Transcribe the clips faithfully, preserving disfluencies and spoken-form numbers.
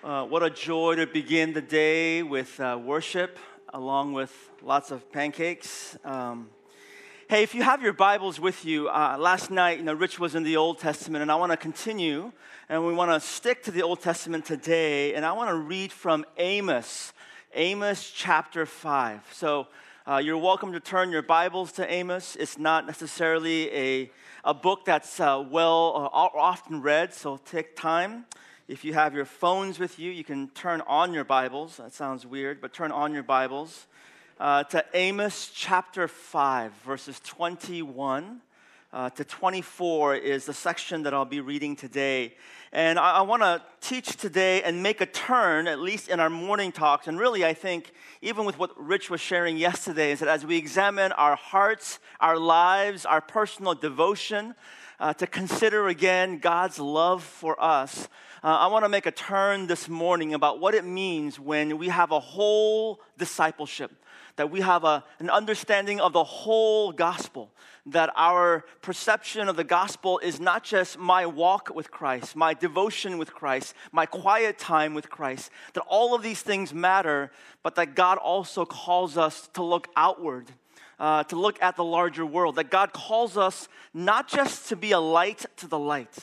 Uh, what a joy to begin the day with uh, worship, along with lots of pancakes. Um, hey, if you have your Bibles with you, uh, last night, you know, Rich was in the Old Testament, and I want to continue, and we want to stick to the Old Testament today, and I want to read from Amos, Amos chapter five. So uh, you're welcome to turn your Bibles to Amos. It's not necessarily a, a book that's uh, well, uh, often read, so take time. If you have your phones with you, you can turn on your Bibles. That sounds weird, but turn on your Bibles uh, to Amos chapter five, verses twenty-one uh, to twenty-four is the section that I'll be reading today. And I, I want to teach today and make a turn, at least in our morning talks. And really, I think, even with what Rich was sharing yesterday, is that as we examine our hearts, our lives, our personal devotion, uh, to consider again God's love for us, Uh, I want to make a turn this morning about what it means when we have a whole discipleship, that we have a, an understanding of the whole gospel, that our perception of the gospel is not just my walk with Christ, my devotion with Christ, my quiet time with Christ, that all of these things matter, but that God also calls us to look outward, uh, to look at the larger world, that God calls us not just to be a light to the light,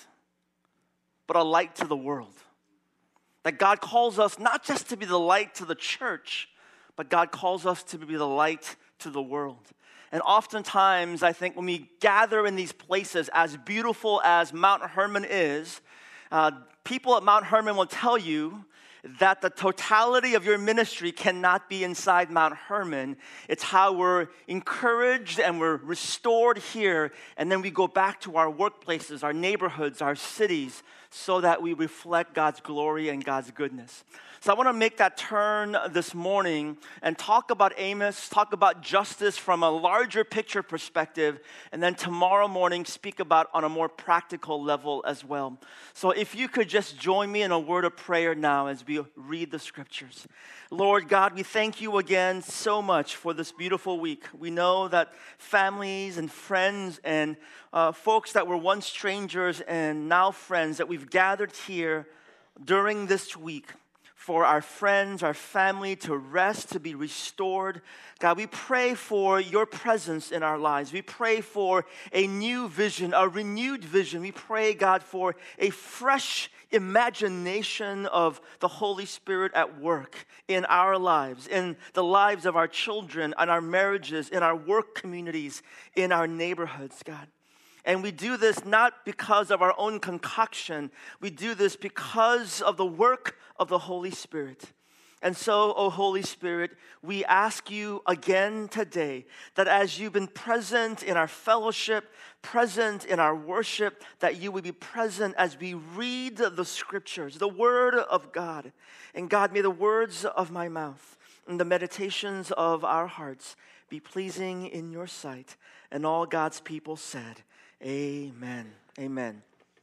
but a light to the world. That God calls us not just to be the light to the church, but God calls us to be the light to the world. And oftentimes, I think when we gather in these places, as beautiful as Mount Hermon is, uh, people at Mount Hermon will tell you that the totality of your ministry cannot be inside Mount Hermon. It's how we're encouraged and we're restored here, and then we go back to our workplaces, our neighborhoods, our cities, so that we reflect God's glory and God's goodness. So I want to make that turn this morning and talk about Amos, talk about justice from a larger picture perspective, and then tomorrow morning speak about on a more practical level as well. So if you could just join me in a word of prayer now as we read the scriptures. Lord God, we thank you again so much for this beautiful week. We know that families and friends and uh, folks that were once strangers and now friends, that we've gathered here during this week for our friends, our family to rest, to be restored. God, we pray for your presence in our lives. We pray for a new vision, a renewed vision. We pray, God, for a fresh imagination of the Holy Spirit at work in our lives, in the lives of our children, in our marriages, in our work communities, in our neighborhoods, God. And we do this not because of our own concoction. We do this because of the work of the Holy Spirit. And so, O Holy Spirit, we ask you again today that as you've been present in our fellowship, present in our worship, that you would be present as we read the scriptures, the word of God. And God, may the words of my mouth and the meditations of our hearts be pleasing in your sight. And all God's people said, amen. Amen.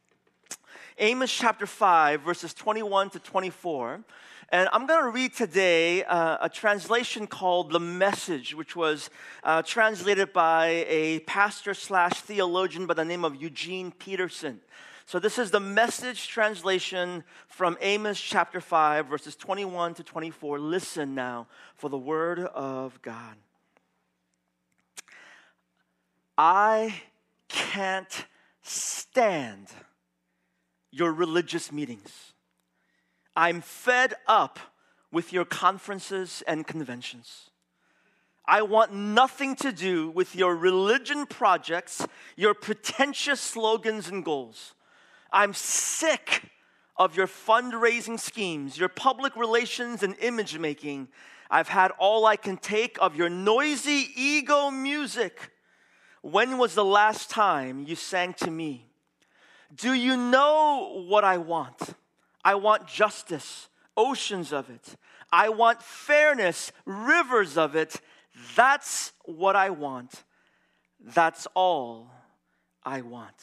Amos chapter five, verses twenty-one to twenty-four. And I'm going to read today uh, a translation called The Message, which was uh, translated by a pastor slash theologian by the name of Eugene Peterson. So this is the Message translation from Amos chapter five, verses twenty-one to twenty-four. Listen now for the word of God. I can't stand your religious meetings. I'm fed up with your conferences and conventions. I want nothing to do with your religion projects, your pretentious slogans and goals. I'm sick of your fundraising schemes, your public relations and image making. I've had all I can take of your noisy ego music. When was the last time you sang to me? Do you know what I want? I want justice, oceans of it. I want fairness, rivers of it. That's what I want. That's all I want.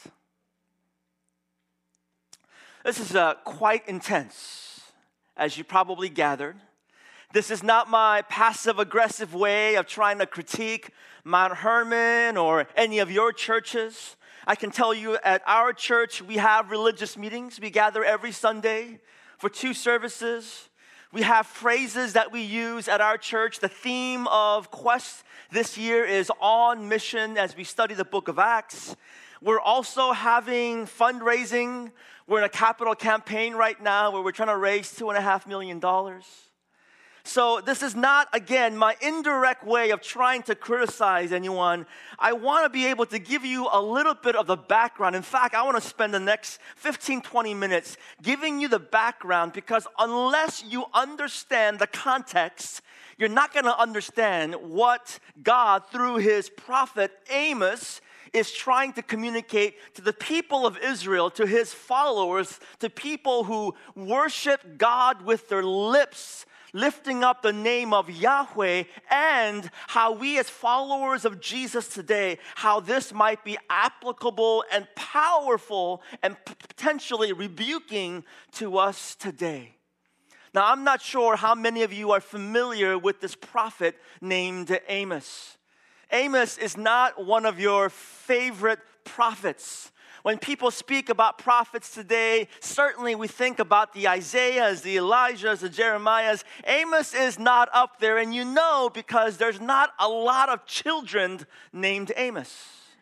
This is uh, quite intense, as you probably gathered. This is not my passive-aggressive way of trying to critique Mount Hermon or any of your churches. I can tell you at our church, we have religious meetings. We gather every Sunday for two services. We have phrases that we use at our church. The theme of Quest this year is on mission as we study the book of Acts. We're also having fundraising. We're in a capital campaign right now where we're trying to raise two and a half million dollars. So this is not, again, my indirect way of trying to criticize anyone. I want to be able to give you a little bit of the background. In fact, I want to spend the next fifteen, twenty minutes giving you the background, because unless you understand the context, you're not going to understand what God, through his prophet Amos, is trying to communicate to the people of Israel, to his followers, to people who worship God with their lips, lifting up the name of Yahweh, and how we as followers of Jesus today, how this might be applicable and powerful and potentially rebuking to us today. Now, I'm not sure how many of you are familiar with this prophet named Amos. Amos is not one of your favorite prophets. When people speak about prophets today, certainly we think about the Isaiahs, the Elijahs, the Jeremiahs. Amos is not up there, and you know, because there's not a lot of children named Amos.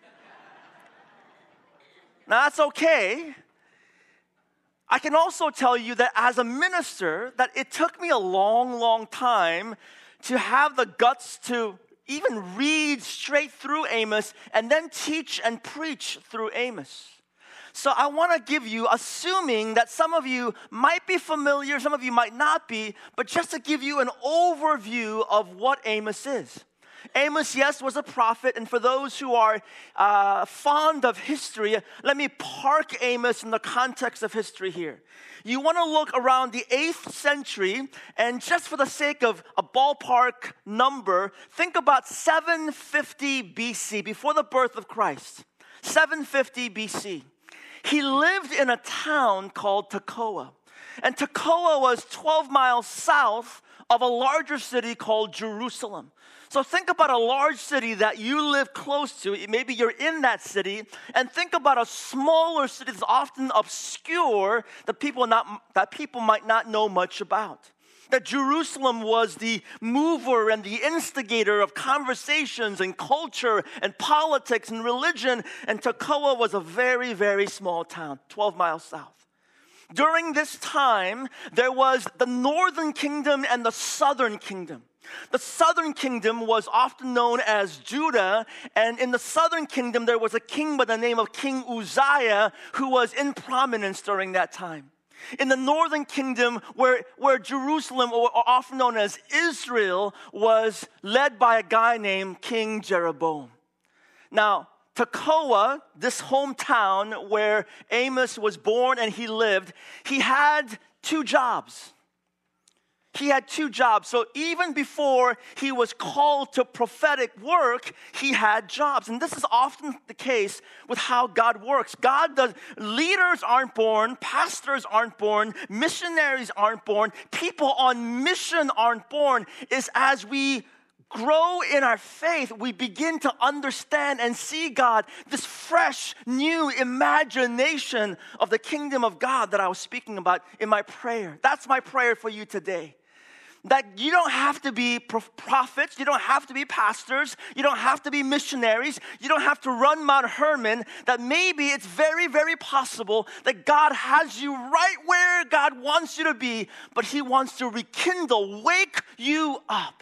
Now, that's okay. I can also tell you that as a minister, that it took me a long, long time to have the guts to even read straight through Amos and then teach and preach through Amos. So I want to give you, assuming that some of you might be familiar, some of you might not be, but just to give you an overview of what Amos is. Amos, yes, was a prophet, and for those who are uh, fond of history, let me park Amos in the context of history here. You want to look around the eighth century, and just for the sake of a ballpark number, think about seven fifty B C, before the birth of Christ. seven fifty B C. He lived in a town called Tekoa, and Tekoa was twelve miles south of a larger city called Jerusalem. So think about a large city that you live close to. Maybe you're in that city. And think about a smaller city that's often obscure that people, not, that people might not know much about. That Jerusalem was the mover and the instigator of conversations and culture and politics and religion. And Tekoa was a very, very small town, twelve miles south. During this time, there was the northern kingdom and the southern kingdom. The southern kingdom was often known as Judah, and in the southern kingdom there was a king by the name of King Uzziah who was in prominence during that time. In the northern kingdom, where, where Jerusalem, or often known as Israel, was led by a guy named King Jeroboam. Now, Tekoa, this hometown where Amos was born and he lived, he had two jobs. He had two jobs. So even before he was called to prophetic work, he had jobs. And this is often the case with how God works. God does, leaders aren't born, pastors aren't born, missionaries aren't born, people on mission aren't born. It's as we grow in our faith, we begin to understand and see God, this fresh, new imagination of the kingdom of God that I was speaking about in my prayer. That's my prayer for you today. That you don't have to be prophets, you don't have to be pastors, you don't have to be missionaries, you don't have to run Mount Hermon, that maybe it's very, very possible that God has you right where God wants you to be, but he wants to rekindle, wake you up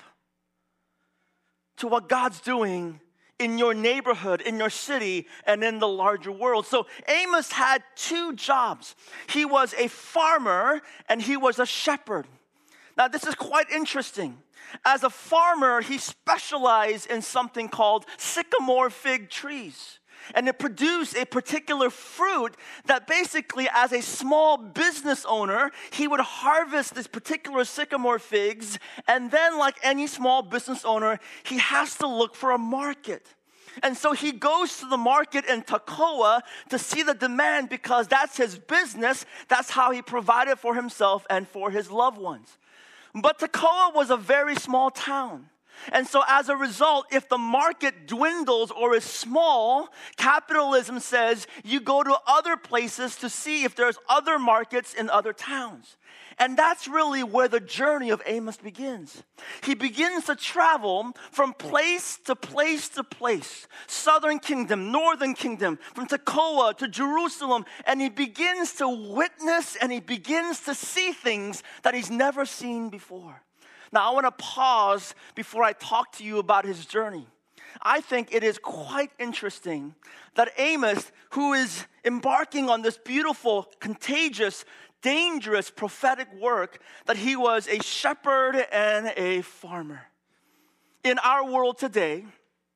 to what God's doing in your neighborhood, in your city, and in the larger world. So Amos had two jobs. He was a farmer and he was a shepherd. Now, this is quite interesting. As a farmer, he specialized in something called sycamore fig trees. And it produced a particular fruit that basically, as a small business owner, he would harvest this particular sycamore figs. And then, like any small business owner, he has to look for a market. And so he goes to the market in Tekoa to see the demand, because that's his business. That's how he provided for himself and for his loved ones. But Tekoa was a very small town. And so as a result, if the market dwindles or is small, capitalism says you go to other places to see if there's other markets in other towns. And that's really where the journey of Amos begins. He begins to travel from place to place to place. Southern kingdom, northern kingdom, from Tekoa to Jerusalem. And he begins to witness and he begins to see things that he's never seen before. Now, I want to pause before I talk to you about his journey. I think it is quite interesting that Amos, who is embarking on this beautiful, contagious, dangerous prophetic work, that he was a shepherd and a farmer. In our world today,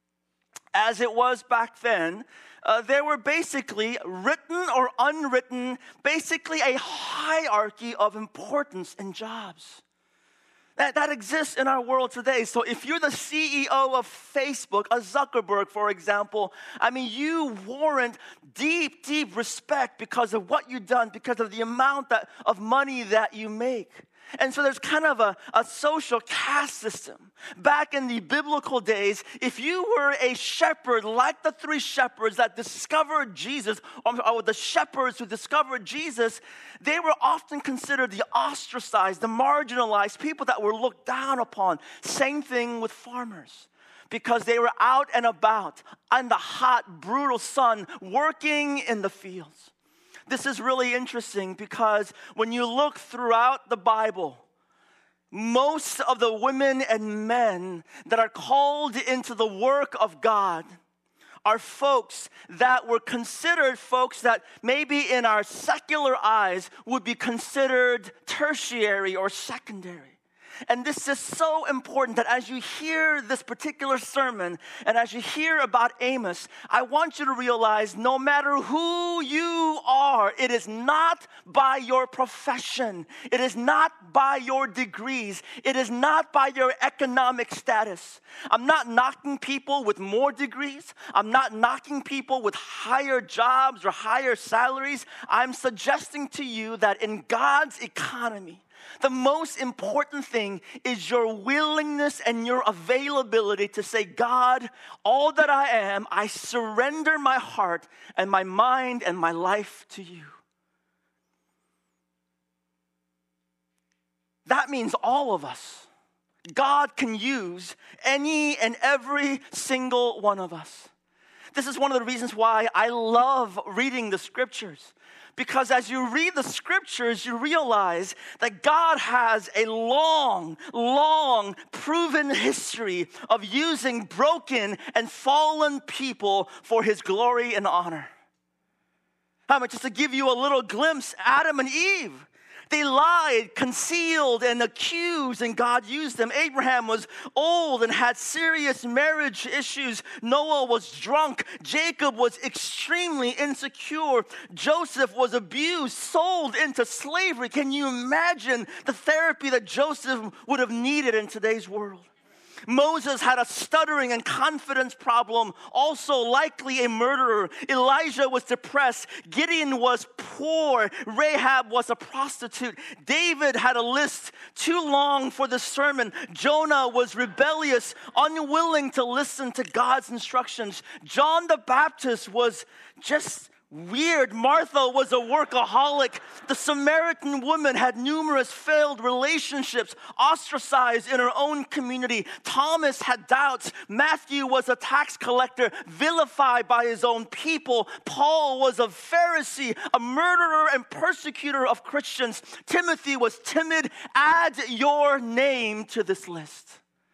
as it was back then, uh, there were basically written or unwritten, basically a hierarchy of importance in jobs. That, that exists in our world today. So if you're the C E O of Facebook, a Zuckerberg, for example, I mean, you warrant deep, deep respect because of what you've done, because of the amount that, of money that you make. And so there's kind of a, a social caste system. Back in the biblical days, if you were a shepherd like the three shepherds that discovered Jesus, or, or the shepherds who discovered Jesus, they were often considered the ostracized, the marginalized, people that were looked down upon. Same thing with farmers. Because they were out and about in the hot, brutal sun, working in the fields. This is really interesting because when you look throughout the Bible, most of the women and men that are called into the work of God are folks that were considered folks that maybe in our secular eyes would be considered tertiary or secondary. And this is so important that as you hear this particular sermon and as you hear about Amos, I want you to realize no matter who you are, it is not by your profession. It is not by your degrees. It is not by your economic status. I'm not knocking people with more degrees. I'm not knocking people with higher jobs or higher salaries. I'm suggesting to you that in God's economy, the most important thing is your willingness and your availability to say, God, all that I am, I surrender my heart and my mind and my life to you. That means all of us. God can use any and every single one of us. This is one of the reasons why I love reading the scriptures. Because as you read the scriptures, you realize that God has a long, long proven history of using broken and fallen people for his glory and honor. I mean, just to give you a little glimpse, Adam and Eve, they lied, concealed, and accused, and God used them. Abraham was old and had serious marriage issues. Noah was drunk. Jacob was extremely insecure. Joseph was abused, sold into slavery. Can you imagine the therapy that Joseph would have needed in today's world? Moses had a stuttering and confidence problem, also likely a murderer. Elijah was depressed. Gideon was poor. Rahab was a prostitute. David had a list too long for the sermon. Jonah was rebellious, unwilling to listen to God's instructions. John the Baptist was just weird. Martha was a workaholic. The Samaritan woman had numerous failed relationships, ostracized in her own community. Thomas had doubts. Matthew was a tax collector, vilified by his own people. Paul was a Pharisee, a murderer and persecutor of Christians. Timothy was timid. Add your name to this list.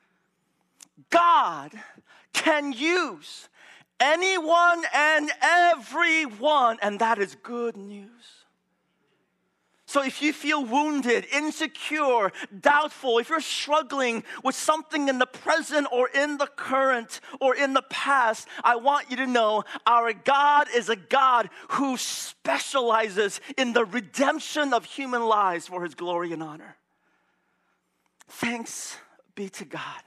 God can use anyone and everyone, and that is good news. So if you feel wounded, insecure, doubtful, if you're struggling with something in the present or in the current or in the past, I want you to know our God is a God who specializes in the redemption of human lives for his glory and honor. Thanks be to God.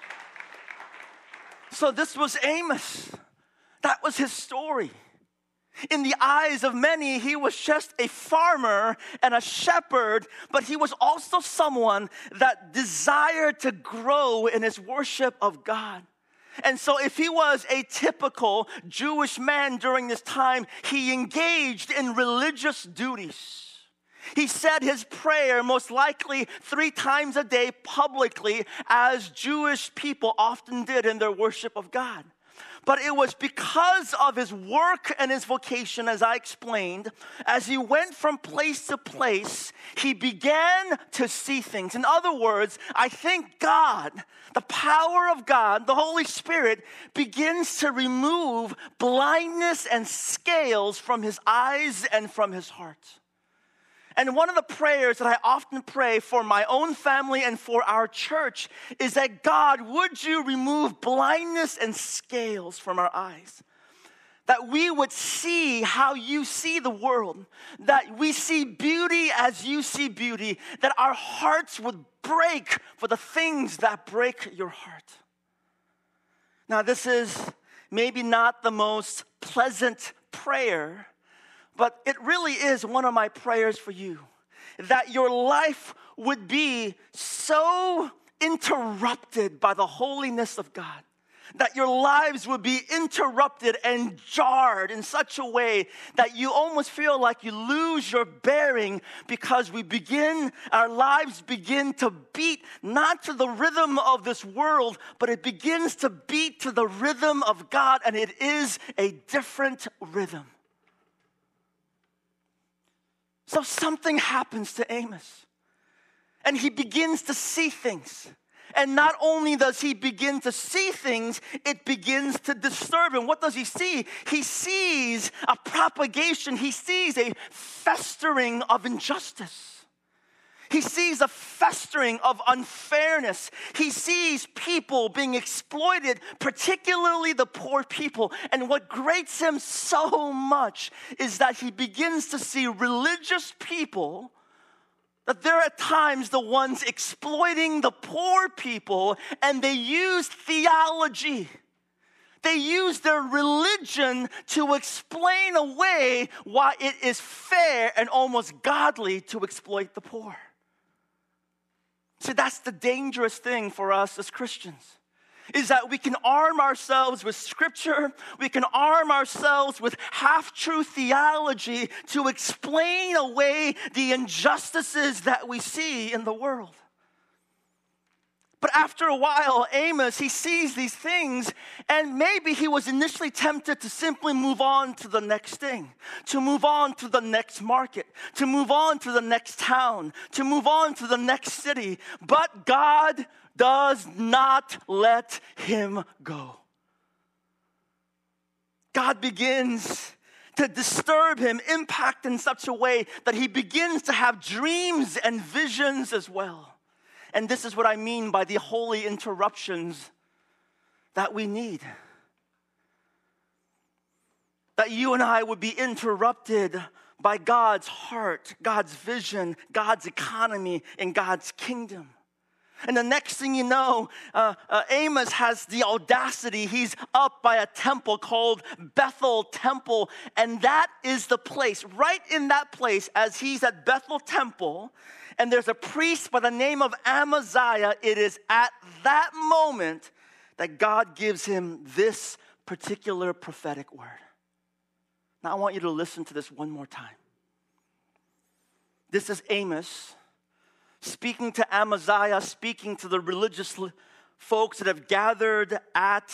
So this was Amos. That was his story. In the eyes of many, he was just a farmer and a shepherd, but he was also someone that desired to grow in his worship of God. And so if he was a typical Jewish man during this time, he engaged in religious duties. He said his prayer most likely three times a day publicly, as Jewish people often did in their worship of God. But it was because of his work and his vocation, as I explained, as he went from place to place, he began to see things. In other words, I think God, the power of God, the Holy Spirit, begins to remove blindness and scales from his eyes and from his heart. And one of the prayers that I often pray for my own family and for our church is that, God, would you remove blindness and scales from our eyes? That we would see how you see the world. That we see beauty as you see beauty. That our hearts would break for the things that break your heart. Now, this is maybe not the most pleasant prayer, but it really is one of my prayers for you, that your life would be so interrupted by the holiness of God, that your lives would be interrupted and jarred in such a way that you almost feel like you lose your bearing, because we begin, our lives begin to beat not to the rhythm of this world, but it begins to beat to the rhythm of God, and it is a different rhythm. So something happens to Amos, and he begins to see things. And not only does he begin to see things, it begins to disturb him. What does he see? He sees a propagation. He sees a festering of injustice. He sees a festering of unfairness. He sees people being exploited, particularly the poor people. And what grates him so much is that he begins to see religious people, that they're at times the ones exploiting the poor people, and they use theology. They use their religion to explain away why it is fair and almost godly to exploit the poor. See, that's the dangerous thing for us as Christians, is that we can arm ourselves with Scripture, we can arm ourselves with half-true theology to explain away the injustices that we see in the world. But after a while, Amos, he sees these things, and maybe he was initially tempted to simply move on to the next thing, to move on to the next market, to move on to the next town, to move on to the next city. But God does not let him go. God begins to disturb him, impact in such a way that he begins to have dreams and visions as well. And this is what I mean by the holy interruptions that we need. That you and I would be interrupted by God's heart, God's vision, God's economy, and God's kingdom. And the next thing you know, uh, uh, Amos has the audacity. He's up by a temple called Bethel Temple. And that is the place, right in that place, as he's at Bethel Temple, and there's a priest by the name of Amaziah, it is at that moment that God gives him this particular prophetic word. Now I want you to listen to this one more time. This is Amos speaking to Amaziah, speaking to the religious folks that have gathered at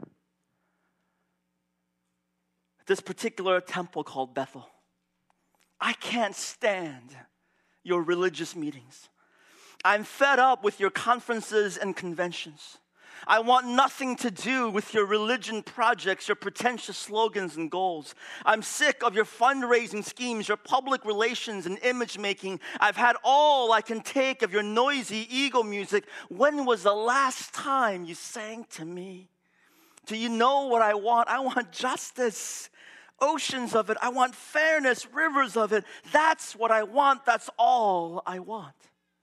this particular temple called Bethel. I can't stand your religious meetings. I'm fed up with your conferences and conventions. I want nothing to do with your religion projects, your pretentious slogans and goals. I'm sick of your fundraising schemes, your public relations and image making. I've had all I can take of your noisy ego music. When was the last time you sang to me? Do you know what I want? I want justice. Oceans of it. I want fairness, rivers of it. That's what I want. That's all I want.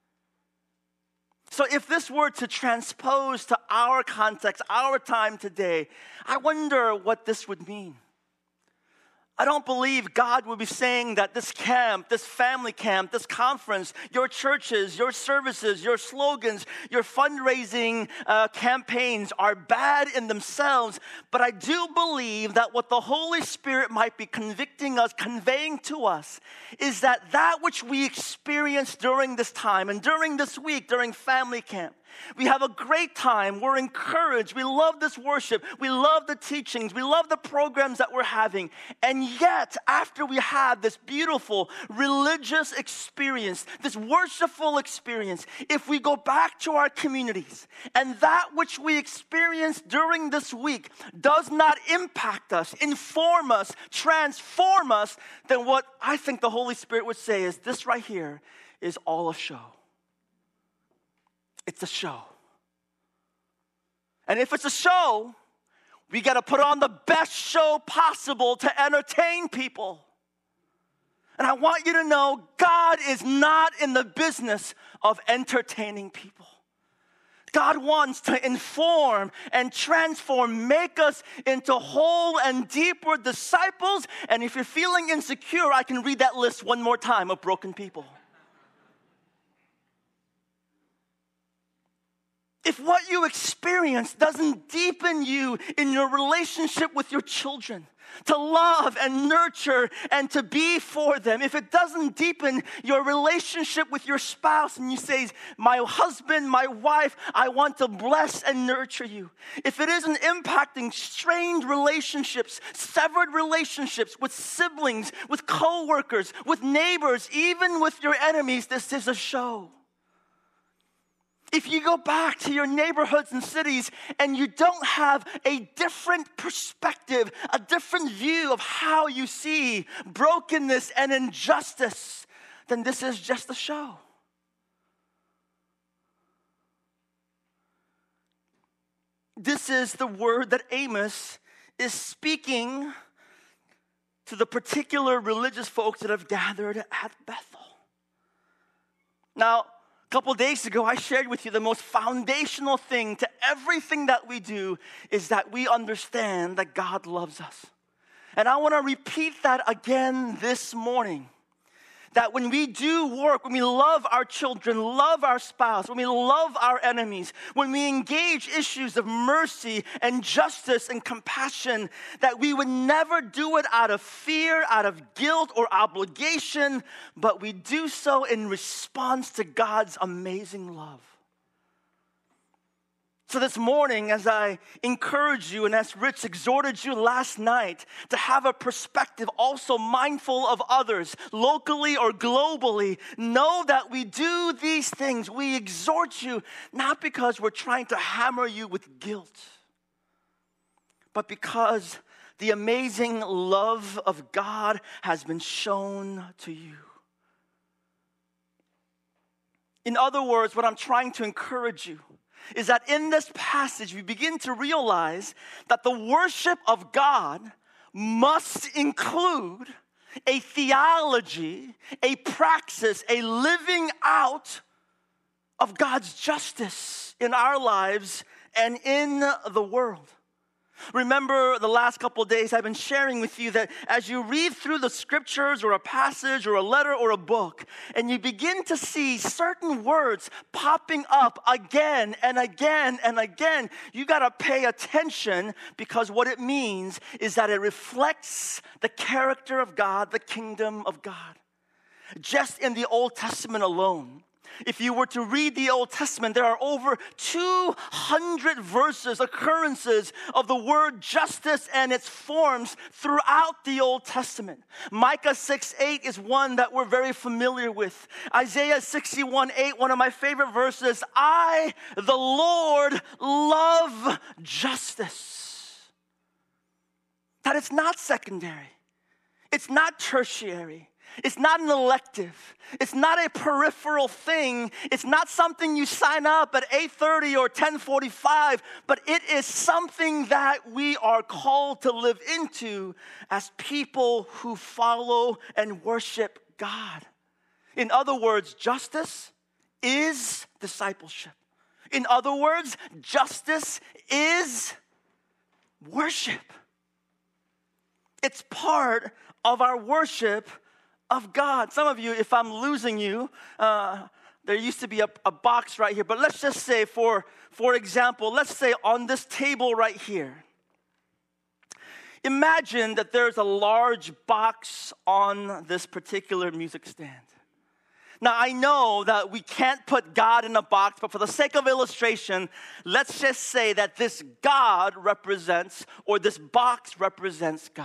So if this were to transpose to our context, our time today, I wonder what this would mean. I don't believe God would be saying that this camp, this family camp, this conference, your churches, your services, your slogans, your fundraising uh, campaigns are bad in themselves. But I do believe that what the Holy Spirit might be convicting us, conveying to us, is that that which we experience during this time and during this week, during family camp, we have a great time. We're encouraged. We love this worship. We love the teachings. We love the programs that we're having. And yet, after we have this beautiful religious experience, this worshipful experience, if we go back to our communities and that which we experienced during this week does not impact us, inform us, transform us, then what I think the Holy Spirit would say is this right here is all a show. It's a show. And if it's a show, we got to put on the best show possible to entertain people. And I want you to know God is not in the business of entertaining people. God wants to inform and transform, make us into whole and deeper disciples. And if you're feeling insecure, I can read that list one more time of broken people. If what you experience doesn't deepen you in your relationship with your children, to love and nurture and to be for them, if it doesn't deepen your relationship with your spouse and you say, my husband, my wife, I want to bless and nurture you. If it isn't impacting strained relationships, severed relationships with siblings, with coworkers, with neighbors, even with your enemies, this is a show. If you go back to your neighborhoods and cities and you don't have a different perspective, a different view of how you see brokenness and injustice, then this is just a show. This is the word that Amos is speaking to the particular religious folks that have gathered at Bethel. Now, a couple days ago, I shared with you the most foundational thing to everything that we do is that we understand that God loves us. And I want to repeat that again this morning. That when we do work, when we love our children, love our spouse, when we love our enemies, when we engage issues of mercy and justice and compassion, that we would never do it out of fear, out of guilt or obligation, but we do so in response to God's amazing love. So this morning, as I encourage you and as Rich exhorted you last night to have a perspective also mindful of others, locally or globally, know that we do these things. We exhort you not because we're trying to hammer you with guilt, but because the amazing love of God has been shown to you. In other words, what I'm trying to encourage you is that in this passage, we begin to realize that the worship of God must include a theology, a praxis, a living out of God's justice in our lives and in the world. Remember the last couple of days I've been sharing with you that as you read through the scriptures or a passage or a letter or a book, and you begin to see certain words popping up again and again and again, you got to pay attention because what it means is that it reflects the character of God, the kingdom of God. Just in the Old Testament alone, if you were to read the Old Testament, there are over two hundred verses, occurrences of the word justice and its forms throughout the Old Testament. Micah six eight is one that we're very familiar with. Isaiah sixty-one eight, one of my favorite verses, I, the Lord, love justice. That it's not secondary. It's not tertiary. It's not an elective. It's not a peripheral thing. It's not something you sign up at eight thirty or ten forty-five, but it is something that we are called to live into as people who follow and worship God. In other words, justice is discipleship. In other words, justice is worship. It's part of our worship of God. Some of you, if I'm losing you, uh, there used to be a, a box right here. But let's just say, for, for example, let's say on this table right here, imagine that there's a large box on this particular music stand. Now, I know that we can't put God in a box, but for the sake of illustration, let's just say that this God represents, or this box represents God.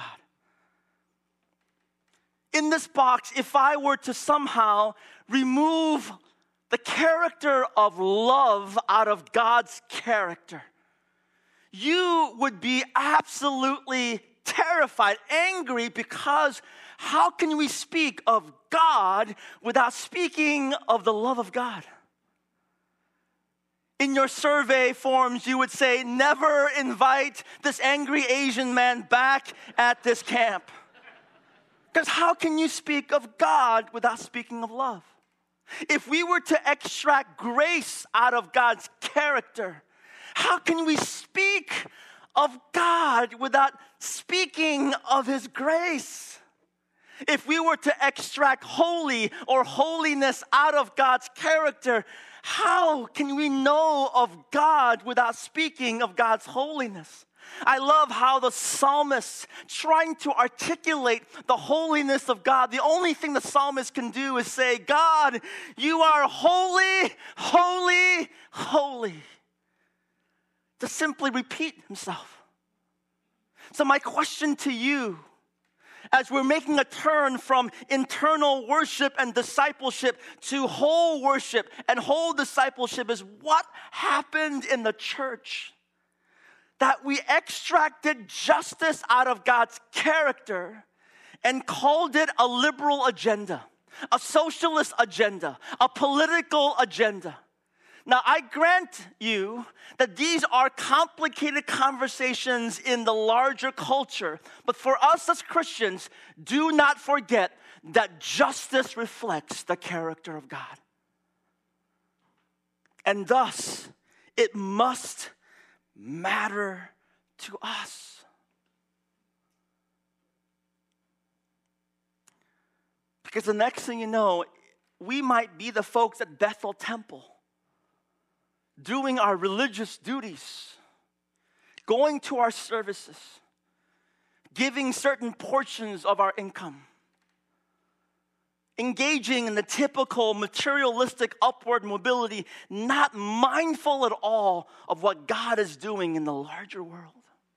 In this box, if I were to somehow remove the character of love out of God's character, you would be absolutely terrified, angry, because how can we speak of God without speaking of the love of God? In your survey forms, you would say, never invite this angry Asian man back at this camp. Because how can you speak of God without speaking of love? If we were to extract grace out of God's character, how can we speak of God without speaking of His grace? If we were to extract holy or holiness out of God's character, how can we know of God without speaking of God's holiness? I love how the psalmist, trying to articulate the holiness of God, the only thing the psalmist can do is say, God, you are holy, holy, holy. To simply repeat himself. So my question to you, as we're making a turn from internal worship and discipleship to whole worship and whole discipleship, is what happened in the church? That we extracted justice out of God's character and called it a liberal agenda, a socialist agenda, a political agenda. Now, I grant you that these are complicated conversations in the larger culture, but for us as Christians, do not forget that justice reflects the character of God. And thus, it must matter to us. Because the next thing you know, we might be the folks at Bethel Temple, doing our religious duties, going to our services, giving certain portions of our income, engaging in the typical materialistic upward mobility, not mindful at all of what God is doing in the larger world.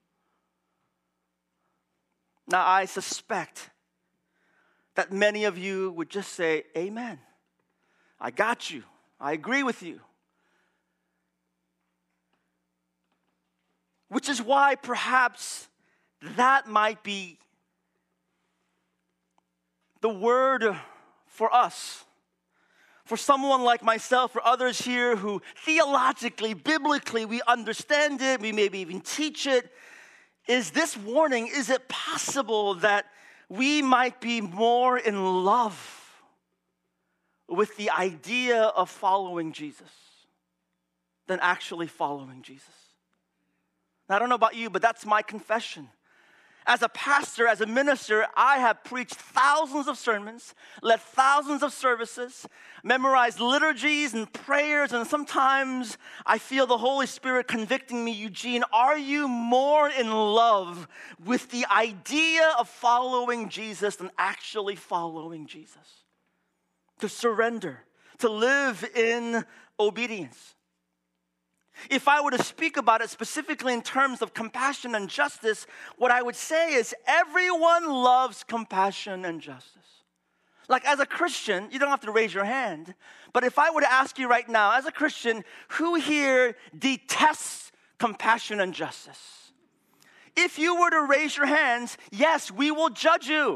Now, I suspect that many of you would just say, amen. I got you. I agree with you. Which is why perhaps that might be the word for us. For someone like myself, for others here who theologically, biblically, we understand it, we maybe even teach it, is this warning: is it possible that we might be more in love with the idea of following Jesus than actually following Jesus? Now, I don't know about you, but that's my confession. As a pastor, as a minister, I have preached thousands of sermons, led thousands of services, memorized liturgies and prayers, and sometimes I feel the Holy Spirit convicting me, Eugene, are you more in love with the idea of following Jesus than actually following Jesus? To surrender, to live in obedience. If I were to speak about it specifically in terms of compassion and justice, what I would say is everyone loves compassion and justice. Like, as a Christian, you don't have to raise your hand, but if I were to ask you right now, as a Christian, who here detests compassion and justice? If you were to raise your hands, yes, we will judge you.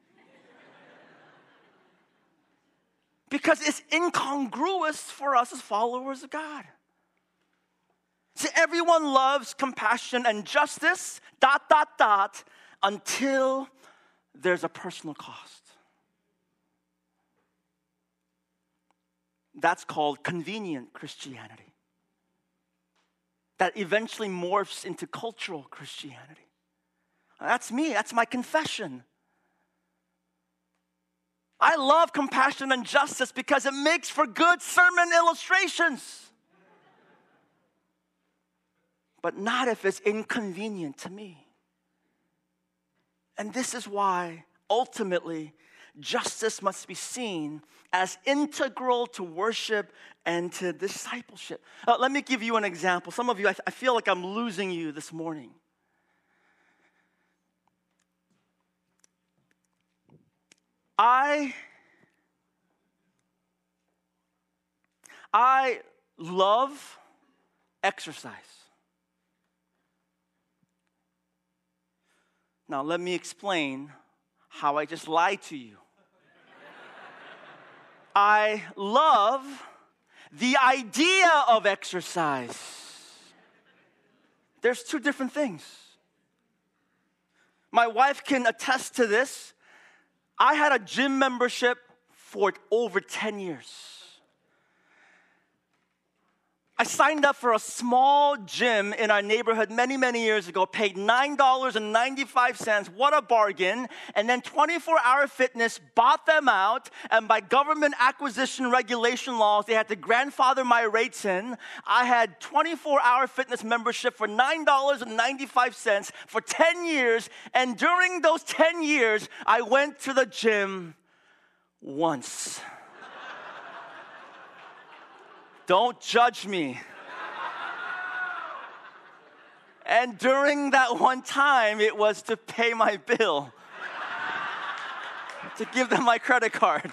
Because it's incongruous for us as followers of God. See, everyone loves compassion and justice, dot, dot, dot, until there's a personal cost. That's called convenient Christianity. That eventually morphs into cultural Christianity. That's me. That's my confession. I love compassion and justice because it makes for good sermon illustrations. But not if it's inconvenient to me. And this is why, ultimately, justice must be seen as integral to worship and to discipleship. Uh, let me give you an example. Some of you, I, I feel like I'm losing you this morning. I, I love exercise. Now, let me explain how I just lied to you. I love the idea of exercise. There's two different things. My wife can attest to this. I had a gym membership for over ten years. I signed up for a small gym in our neighborhood many, many years ago, paid nine dollars and ninety-five cents, what a bargain, and then twenty-four hour Fitness bought them out, and by government acquisition regulation laws, they had to grandfather my rates in. I had twenty-four hour Fitness membership for nine dollars and ninety-five cents for ten years, and during those ten years, I went to the gym once. Don't judge me. And during that one time, it was to pay my bill, to give them my credit card.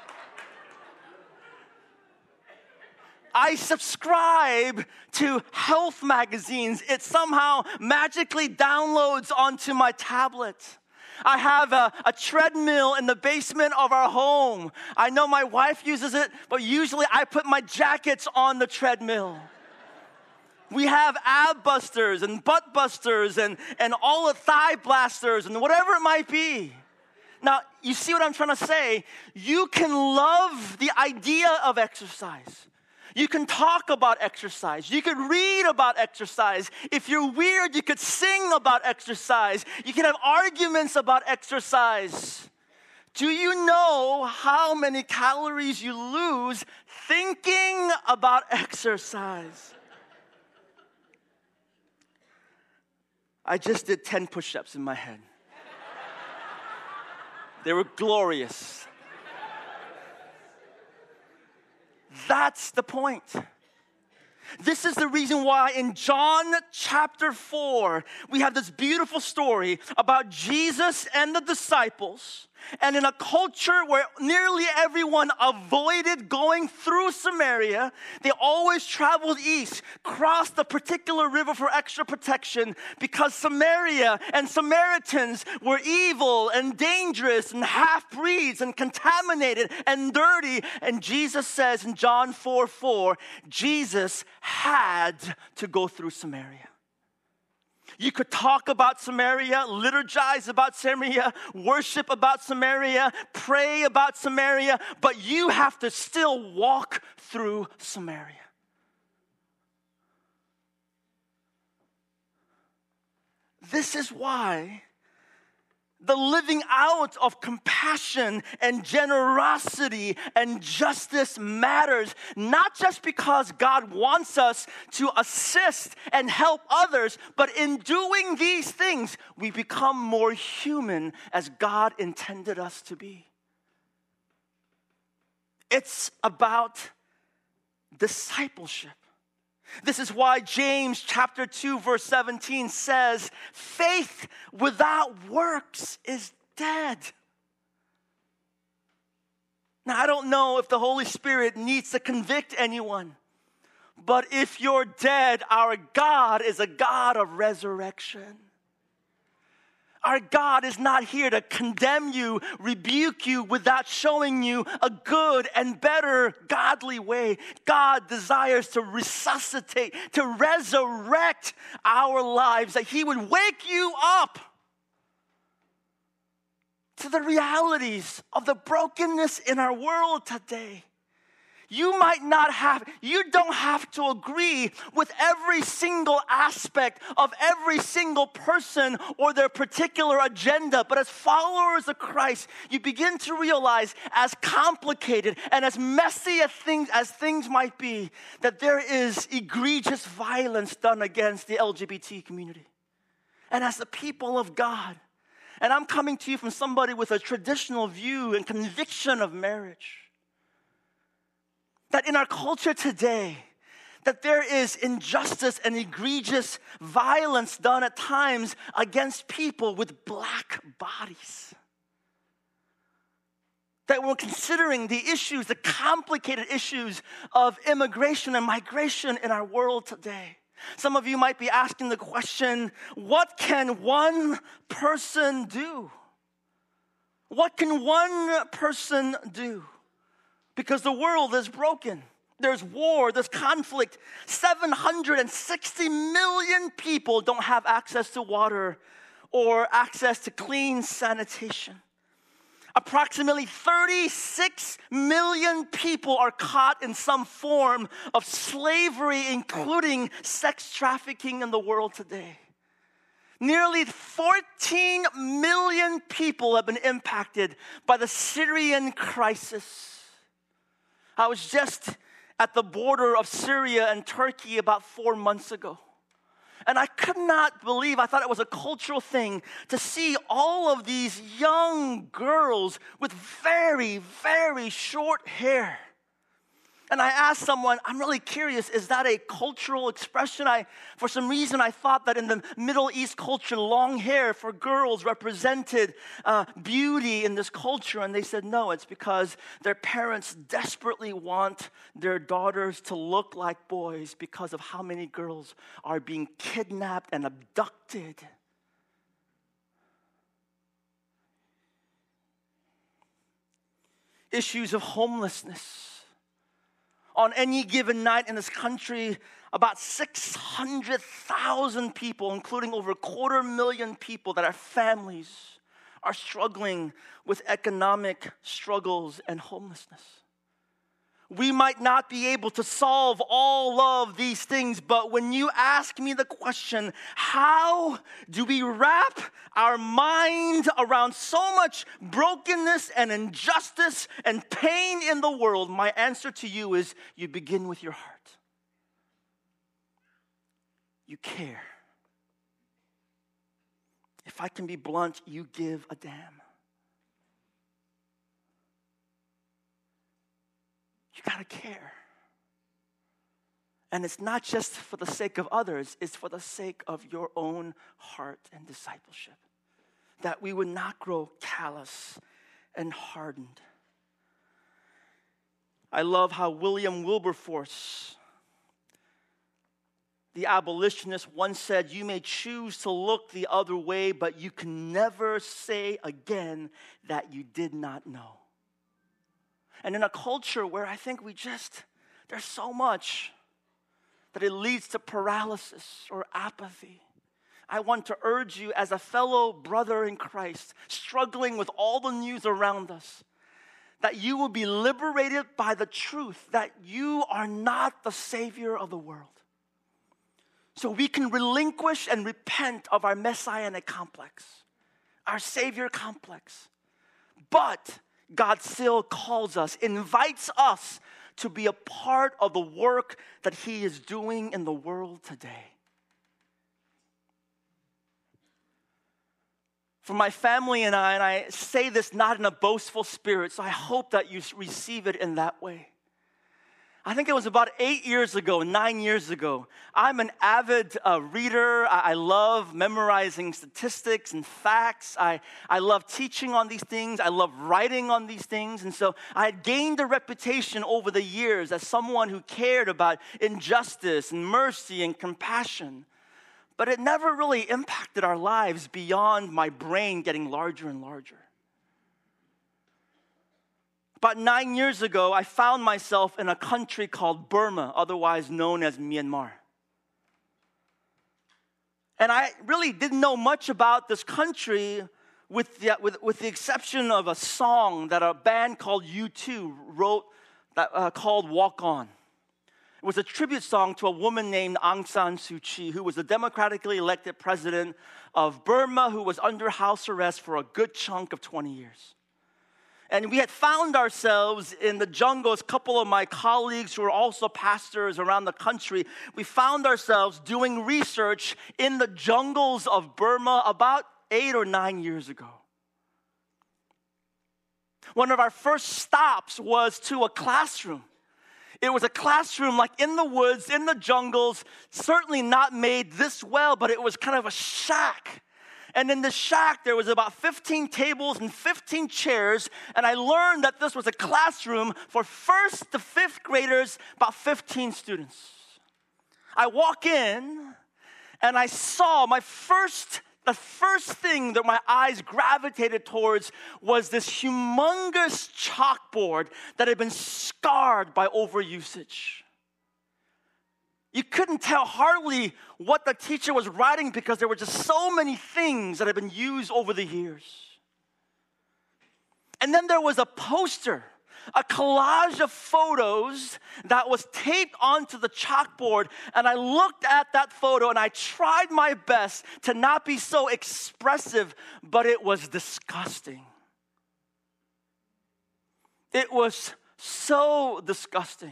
I subscribe to health magazines. It somehow magically downloads onto my tablet. I have a, a treadmill in the basement of our home. I know my wife uses it, but usually I put my jackets on the treadmill. We have ab busters and butt busters and, and all the thigh blasters and whatever it might be. Now, you see what I'm trying to say? You can love the idea of exercise. You can talk about exercise. You could read about exercise. If you're weird, you could sing about exercise. You can have arguments about exercise. Do you know how many calories you lose thinking about exercise? I just did ten push-ups in my head. They were glorious. That's the point. This is the reason why in John chapter four, we have this beautiful story about Jesus and the disciples. And in a culture where nearly everyone avoided going through Samaria, they always traveled east, crossed the particular river for extra protection, because Samaria and Samaritans were evil and dangerous and half-breeds and contaminated and dirty. And Jesus says in John four four, Jesus had to go through Samaria. You could talk about Samaria, liturgize about Samaria, worship about Samaria, pray about Samaria, but you have to still walk through Samaria. This is why the living out of compassion and generosity and justice matters, not just because God wants us to assist and help others, but in doing these things, we become more human as God intended us to be. It's about discipleship. This is why James chapter two verse seventeen says, faith without works is dead. Now, I don't know if the Holy Spirit needs to convict anyone, but if you're dead, our God is a God of resurrection. Our God is not here to condemn you, rebuke you without showing you a good and better godly way. God desires to resuscitate, to resurrect our lives, that He would wake you up to the realities of the brokenness in our world today. You might not have, you don't have to agree with every single aspect of every single person or their particular agenda. But as followers of Christ, you begin to realize, as complicated and as messy as things, as things might be, that there is egregious violence done against the L G B T community. And as the people of God, and I'm coming to you from somebody with a traditional view and conviction of marriage, that in our culture today, that there is injustice and egregious violence done at times against people with black bodies. That we're considering the issues, the complicated issues of immigration and migration in our world today. Some of you might be asking the question, what can one person do? What can one person do? Because the world is broken. There's war, there's conflict. seven hundred sixty million people don't have access to water or access to clean sanitation. Approximately thirty-six million people are caught in some form of slavery, including sex trafficking in the world today. Nearly fourteen million people have been impacted by the Syrian crisis. I was just at the border of Syria and Turkey about four months ago. And I could not believe, I thought it was a cultural thing, to see all of these young girls with very, very short hair. And I asked someone, I'm really curious, is that a cultural expression? I, for some reason, I thought that in the Middle East culture, long hair for girls represented uh, beauty in this culture. And they said, no, it's because their parents desperately want their daughters to look like boys because of how many girls are being kidnapped and abducted. Issues of homelessness. On any given night in this country, about six hundred thousand people, including over a quarter million people that are families, are struggling with economic struggles and homelessness. We might not be able to solve all of these things, but when you ask me the question, how do we wrap our mind around so much brokenness and injustice and pain in the world? My answer to you is, you begin with your heart. You care. If I can be blunt, you give a damn. You gotta care. And it's not just for the sake of others, it's for the sake of your own heart and discipleship. That we would not grow callous and hardened. I love how William Wilberforce, the abolitionist, once said, you may choose to look the other way, but you can never say again that you did not know. And in a culture where I think we just, there's so much that it leads to paralysis or apathy. I want to urge you as a fellow brother in Christ, struggling with all the news around us, that you will be liberated by the truth that you are not the Savior of the world. So we can relinquish and repent of our messianic complex, our Savior complex. But God still calls us, invites us to be a part of the work that He is doing in the world today. For my family and I, and I say this not in a boastful spirit, so I hope that you receive it in that way. I think it was about eight years ago, nine years ago. I'm an avid uh, reader. I, I love memorizing statistics and facts. I, I love teaching on these things. I love writing on these things. And so I had gained a reputation over the years as someone who cared about injustice and mercy and compassion. But it never really impacted our lives beyond my brain getting larger and larger. About nine years ago, I found myself in a country called Burma, otherwise known as Myanmar. And I really didn't know much about this country with the, with, with the exception of a song that a band called U two wrote that uh, called Walk On. It was a tribute song to a woman named Aung San Suu Kyi, who was the democratically elected president of Burma, who was under house arrest for a good chunk of twenty years. And we had found ourselves in the jungles, a couple of my colleagues who are also pastors around the country, we found ourselves doing research in the jungles of Burma about eight or nine years ago. One of our first stops was to a classroom. It was a classroom like in the woods, in the jungles, certainly not made this well, but it was kind of a shack. And in the shack, there was about fifteen tables and fifteen chairs, and I learned that this was a classroom for first to fifth graders, about fifteen students. I walk in, and I saw my first The first thing that my eyes gravitated towards was this humongous chalkboard that had been scarred by overusage. You couldn't tell hardly what the teacher was writing because there were just so many things that had been used over the years. And then there was a poster, a collage of photos that was taped onto the chalkboard, and I looked at that photo and I tried my best to not be so expressive, but it was disgusting. It was so disgusting,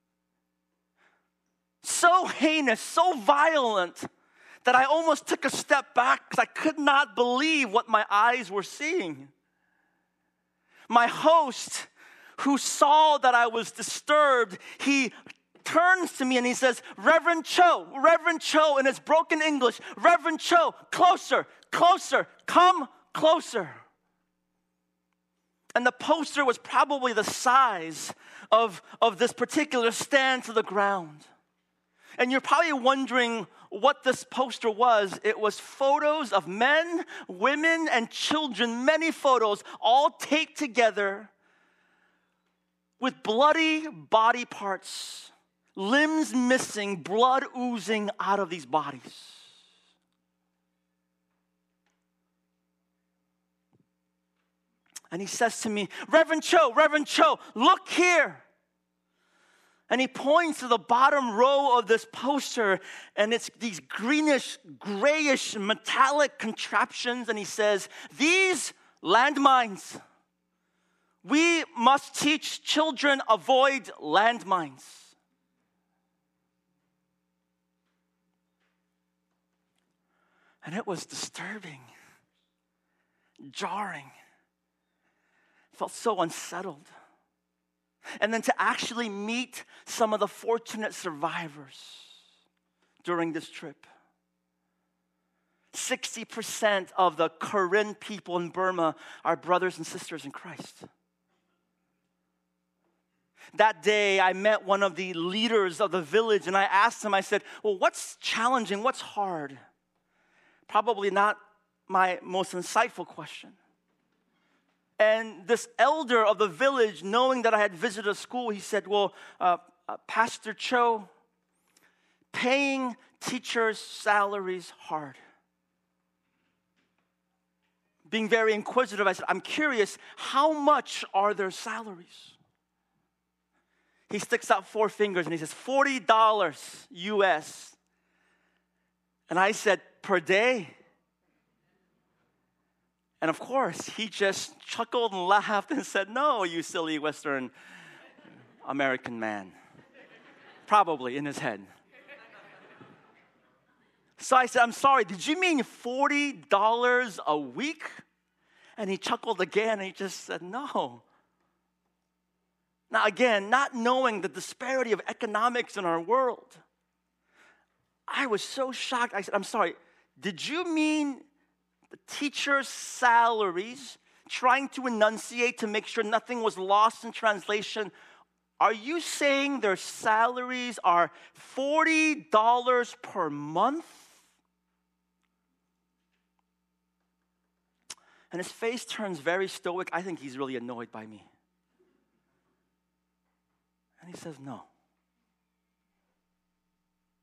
so heinous, so violent that I almost took a step back because I could not believe what my eyes were seeing. My host, who saw that I was disturbed, he turns to me and he says, Reverend Cho, Reverend Cho, in his broken English, Reverend Cho, closer, closer, come closer. And the poster was probably the size of, of this particular stand to the ground. And you're probably wondering what this poster was. It was photos of men, women, and children, many photos, all taped together, with bloody body parts, limbs missing, blood oozing out of these bodies. And he says to me, Reverend Cho, Reverend Cho, look here. And he points to the bottom row of this poster, and it's these greenish, grayish, metallic contraptions, and he says, these landmines. We must teach children avoid landmines. And it was disturbing, jarring. I felt so unsettled. And then to actually meet some of the fortunate survivors during this trip. sixty percent of the Karen people in Burma are brothers and sisters in Christ. That day, I met one of the leaders of the village, and I asked him, I said, well, what's challenging? What's hard? Probably not my most insightful question. And this elder of the village, knowing that I had visited a school, he said, well, uh, uh, Pastor Cho, paying teachers' salaries hard. Being very inquisitive, I said, I'm curious, how much are their salaries? He sticks out four fingers and he says, forty dollars U S. And I said, per day? And of course, he just chuckled and laughed and said, no, you silly Western American man. Probably in his head. So I said, I'm sorry, did you mean forty dollars a week? And he chuckled again and he just said, no. Now again, not knowing the disparity of economics in our world, I was so shocked. I said, I'm sorry, did you mean the teachers' salaries, trying to enunciate to make sure nothing was lost in translation? Are you saying their salaries are forty dollars per month? And his face turns very stoic. I think he's really annoyed by me. And he says, no.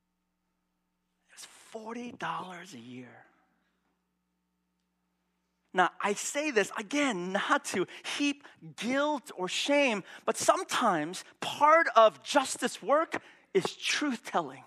It's forty dollars a year. Now, I say this again, not to heap guilt or shame, but sometimes part of justice work is truth-telling.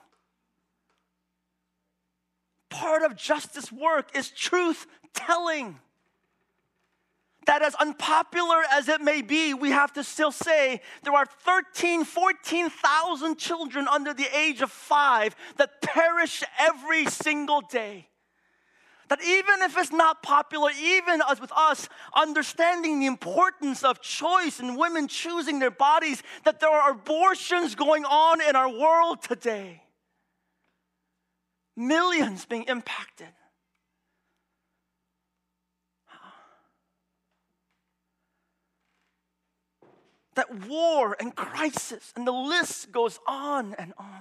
Part of justice work is truth-telling. That as unpopular as it may be, we have to still say there are thirteen, fourteen thousand children under the age of five that perish every single day. That even if it's not popular, even as with us, understanding the importance of choice and women choosing their bodies, that there are abortions going on in our world today. Millions being impacted. That war and crisis, and the list goes on and on.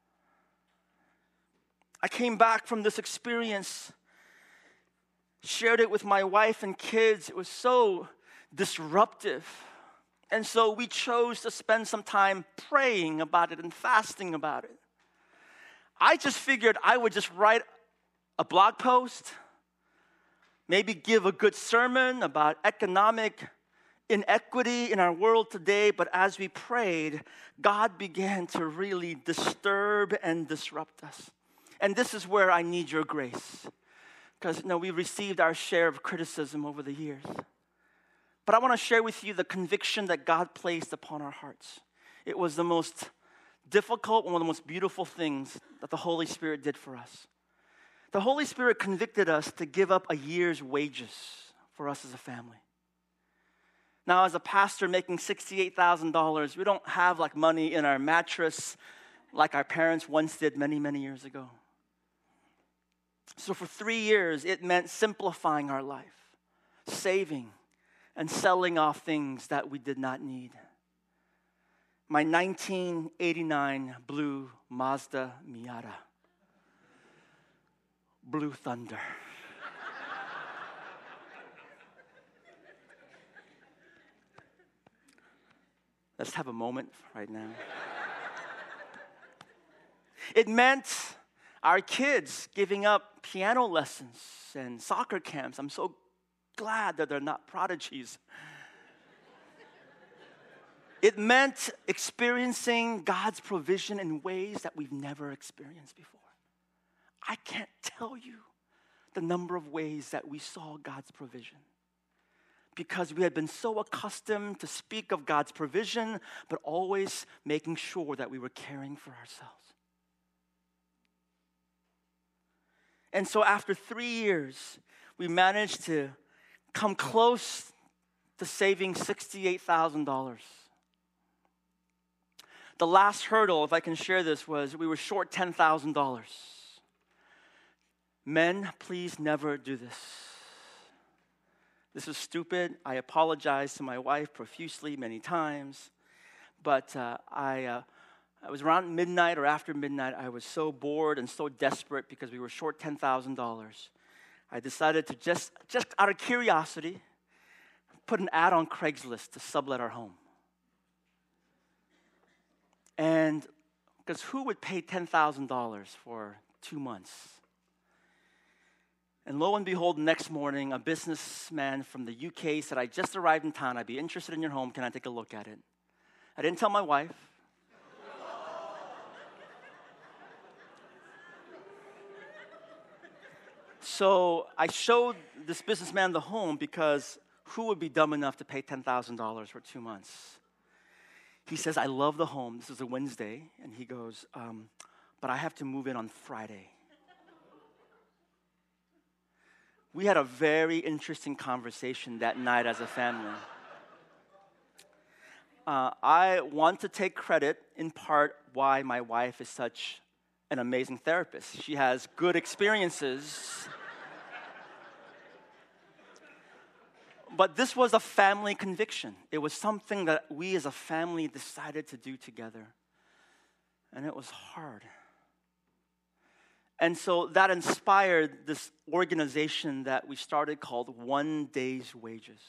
I came back from this experience, shared it with my wife and kids. It was so disruptive. And so we chose to spend some time praying about it and fasting about it. I just figured I would just write a blog post, maybe give a good sermon about economic inequity in our world today, but as we prayed, God began to really disturb and disrupt us. And this is where I need your grace, because you know, we received our share of criticism over the years. But I want to share with you the conviction that God placed upon our hearts. It was the most difficult, one of the most beautiful things that the Holy Spirit did for us. The Holy Spirit convicted us to give up a year's wages for us as a family. Now, as a pastor making sixty-eight thousand dollars, we don't have like money in our mattress like our parents once did many, many years ago. So for three years, it meant simplifying our life, saving, and selling off things that we did not need. My nineteen eighty-nine blue Mazda Miata, Blue Thunder. Let's have a moment right now. It meant our kids giving up piano lessons and soccer camps. I'm so glad that they're not prodigies. It meant experiencing God's provision in ways that we've never experienced before. I can't tell you the number of ways that we saw God's provision, because we had been so accustomed to speak of God's provision, but always making sure that we were caring for ourselves. And so after three years, we managed to come close to saving sixty-eight thousand dollars. The last hurdle, if I can share this, was we were short ten thousand dollars. Men, please never do this. This is stupid. I apologize to my wife profusely many times. But uh, I, uh, I was around midnight or after midnight. I was so bored and so desperate because we were short ten thousand dollars. I decided to just, just out of curiosity, put an ad on Craigslist to sublet our home. And because who would pay ten thousand dollars for two months? And lo and behold, next morning, a businessman from the U K said, I just arrived in town. I'd be interested in your home. Can I take a look at it? I didn't tell my wife. So I showed this businessman the home because who would be dumb enough to pay ten thousand dollars for two months? He says, I love the home. This is a Wednesday. And he goes, um, but I have to move in on Friday. We had a very interesting conversation that night as a family. Uh, I want to take credit, in part, why my wife is such an amazing therapist. She has good experiences. But this was a family conviction. It was something that we as a family decided to do together. And it was hard. And so that inspired this organization that we started called One Day's Wages.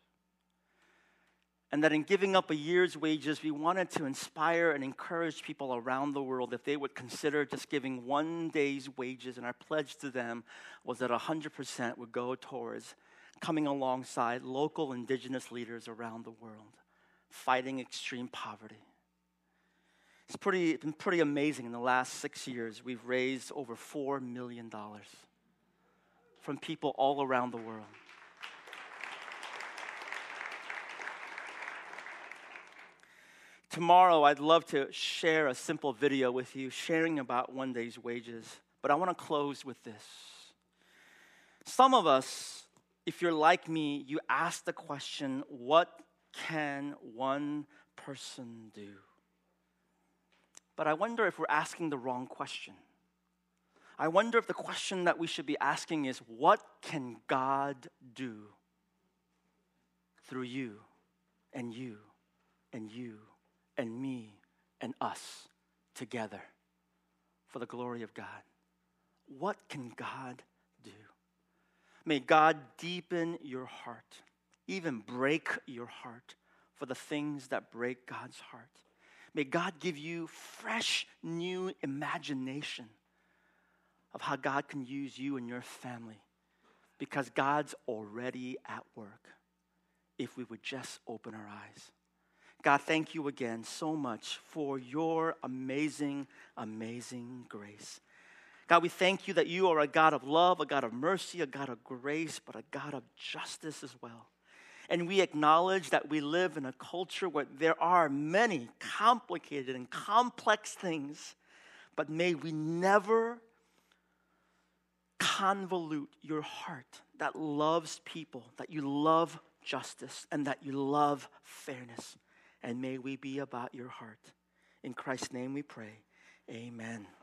And that in giving up a year's wages, we wanted to inspire and encourage people around the world if they would consider just giving one day's wages. And our pledge to them was that one hundred percent would go towards coming alongside local indigenous leaders around the world, fighting extreme poverty. It's pretty, it's been pretty amazing. In the last six years, we've raised over four million dollars from people all around the world. Tomorrow, I'd love to share a simple video with you, sharing about one day's wages. But I want to close with this. Some of us, if you're like me, you ask the question, what can one person do? But I wonder if we're asking the wrong question. I wonder if the question that we should be asking is, what can God do through you and you and you and me and us together for the glory of God? What can God do? May God deepen your heart, even break your heart for the things that break God's heart. May God give you fresh, new imagination of how God can use you and your family, because God's already at work if we would just open our eyes. God, thank you again so much for your amazing, amazing grace. God, we thank you that you are a God of love, a God of mercy, a God of grace, but a God of justice as well. And we acknowledge that we live in a culture where there are many complicated and complex things, but may we never convolute your heart that loves people, that you love justice, and that you love fairness. And may we be about your heart. In Christ's name we pray. Amen.